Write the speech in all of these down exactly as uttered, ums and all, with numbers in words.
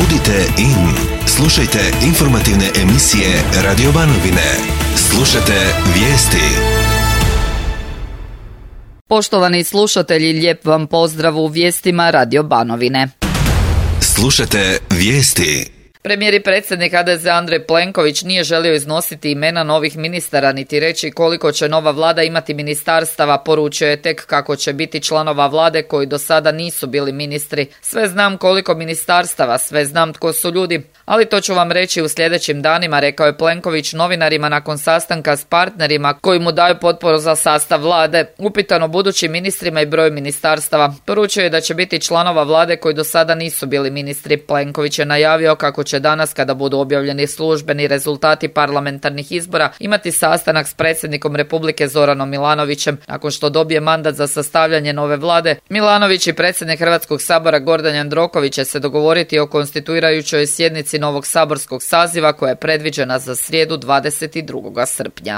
Budite in. Slušajte informativne emisije Radio Banovine. Slušajte vijesti. Poštovani slušatelji, lijep vam pozdrav u vijestima Radio Banovine. Slušajte vijesti. Premijer i predsjednik ha de ze Andrej Plenković nije želio iznositi imena novih ministara niti reći koliko će nova vlada imati ministarstava, poručio je tek kako će biti članova vlade koji do sada nisu bili ministri. Sve znam koliko ministarstava, sve znam tko su ljudi, ali to ću vam reći u sljedećim danima, rekao je Plenković novinarima nakon sastanka s partnerima koji mu daju potporu za sastav vlade. Upitano budućim ministrima i broju ministarstava, poručio je da će biti članova vlade koji do sada nisu bili ministri. Plenković je najavio kako će danas, kada budu objavljeni službeni rezultati parlamentarnih izbora, imati sastanak s predsjednikom Republike Zoranom Milanovićem. Nakon što dobije mandat za sastavljanje nove vlade, Milanović i predsjednik Hrvatskog sabora Gordan Jandroković će se dogovoriti o konstituirajućoj sjednici novog saborskog saziva koja je predviđena za srijedu dvadeset drugog srpnja.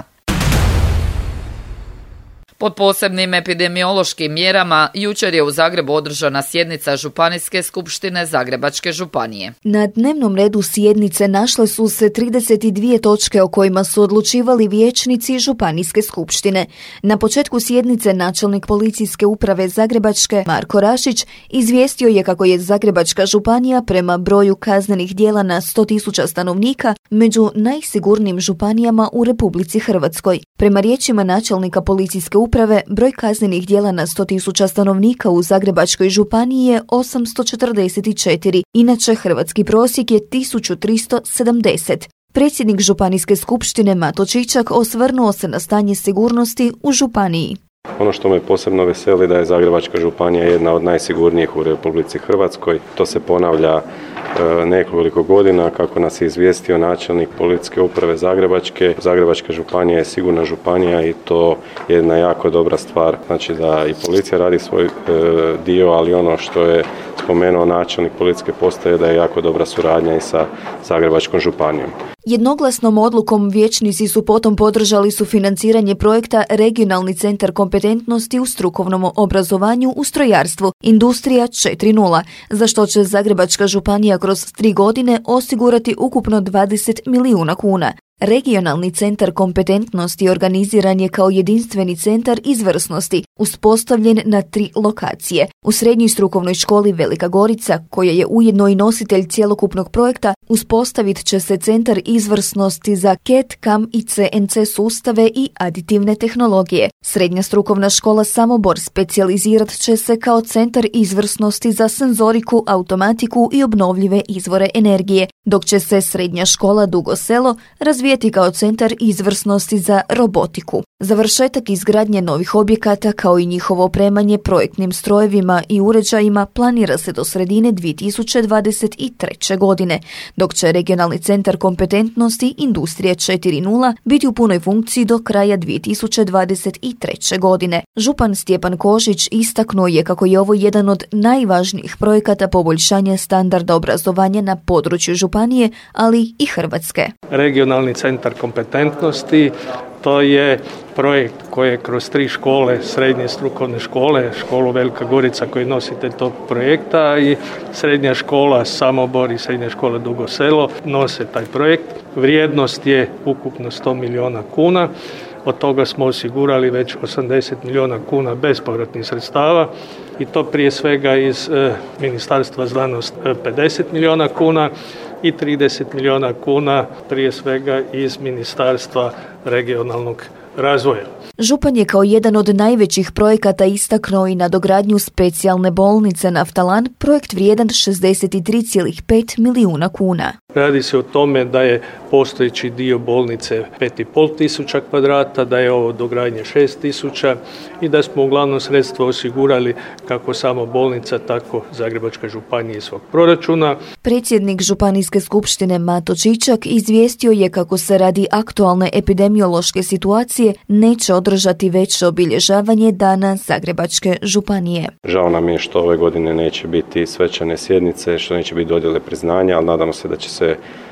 Pod posebnim epidemiološkim mjerama jučer je u Zagrebu održana sjednica Županijske skupštine Zagrebačke županije. Na dnevnom redu sjednice našle su se trideset dvije točke o kojima su odlučivali vijećnici Županijske skupštine. Na početku sjednice načelnik policijske uprave Zagrebačke Marko Rašić izvijestio je kako je Zagrebačka županija prema broju kaznenih djela na sto tisuća stanovnika među najsigurnijim županijama u Republici Hrvatskoj. Prema riječima načelnika policijske uprave, broj kaznenih djela na sto tisuća stanovnika u Zagrebačkoj županiji je osamsto četrdeset četiri, inače hrvatski prosjek je tisuću tristo sedamdeset. Predsjednik Županijske skupštine Mato Čičak osvrnuo se na stanje sigurnosti u županiji. Ono što me posebno veseli da je Zagrebačka županija jedna od najsigurnijih u Republici Hrvatskoj. To se ponavlja e, nekoliko godina kako nas je izvijestio načelnik policijske uprave Zagrebačke. Zagrebačka županija je sigurna županija i to je jedna jako dobra stvar. Znači da i policija radi svoj e, dio, ali ono što je spomenuo načelnik policijske postaje da je jako dobra suradnja i sa Zagrebačkom županijom. Jednoglasnom odlukom vijećnici su potom podržali sufinanciranje projekta Regionalni centar kompetentnosti u strukovnom obrazovanju u strojarstvu Industrija četiri nula, za što će Zagrebačka županija kroz tri godine osigurati ukupno dvadeset milijuna kuna. Regionalni centar kompetentnosti organiziran je kao jedinstveni centar izvrsnosti, uspostavljen na tri lokacije. U srednjoj strukovnoj školi Velika Gorica, koja je ujedno i nositelj cjelokupnog projekta, uspostavit će se centar izvrsnosti za C A D, C A M i C N C sustave i aditivne tehnologije. Srednja strukovna škola Samobor specijalizirat će se kao centar izvrsnosti za senzoriku, automatiku i obnovljive izvore energije, dok će se srednja škola Dugo Selo razvijeti kao centar izvrsnosti za robotiku. Završetak izgradnje novih objekata kao i njihovo opremanje projektnim strojevima i uređajima planira se do sredine dvije tisuće dvadeset treće. godine, dok će Regionalni centar kompetentnosti Industrija četiri nula biti u punoj funkciji do kraja dvije tisuće dvadeset treće. godine. Župan Stjepan Kožić istaknuo je kako je ovo jedan od najvažnijih projekata poboljšanja standarda obrazovanja na području županije, ali i Hrvatske. Regionalni centar kompetentnosti, to je projekt koji je kroz tri škole, srednje strukovne škole, školu Velika Gorica koji je nositelj tog projekta i srednja škola Samobor i srednja škola Dugo Selo nose taj projekt. Vrijednost je ukupno sto milijuna kuna. Od toga smo osigurali već osamdeset milijuna kuna bespovratnih sredstava i to prije svega iz e, Ministarstva znanosti pedeset milijuna kuna i trideset milijuna kuna prije svega iz Ministarstva regionalnog razvoja. Župan je kao jedan od najvećih projekata istaknuo i nadogradnju specijalne bolnice Naftalan, projekt vrijedan šezdeset tri zarez pet milijuna kuna. Radi se o tome da je postojeći dio bolnice pet i pol tisuća kvadrata, da je ovo dogradnje šest tisuća i da smo uglavnom sredstva osigurali kako samo bolnica, tako Zagrebačka županija iz svog proračuna. Predsjednik Županijske skupštine Mato Čičak izvijestio je kako se radi aktualne epidemiološke situacije neće održati veće obilježavanje Dana Zagrebačke županije. Žao nam je što ove godine neće biti svečane sjednice, što neće biti dodjele priznanja, ali nadamo se da će se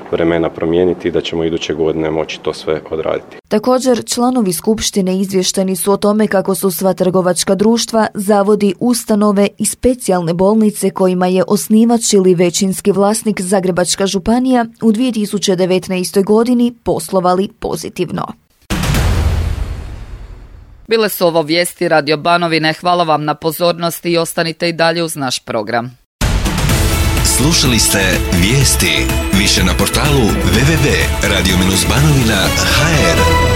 vremena promijeniti i da ćemo iduće godine moći to sve odraditi. Također, članovi skupštine izvješteni su o tome kako su sva trgovačka društva, zavodi, ustanove i specijalne bolnice kojima je osnivač ili većinski vlasnik Zagrebačka županija u dvije tisuće devetnaestoj godini poslovali pozitivno. Bile su ovo vijesti Radio Banovine. Hvala vam na pozornosti i ostanite i dalje uz naš program. Slušali ste vijesti. Više na portalu w w w tačka radio banovina tačka h r.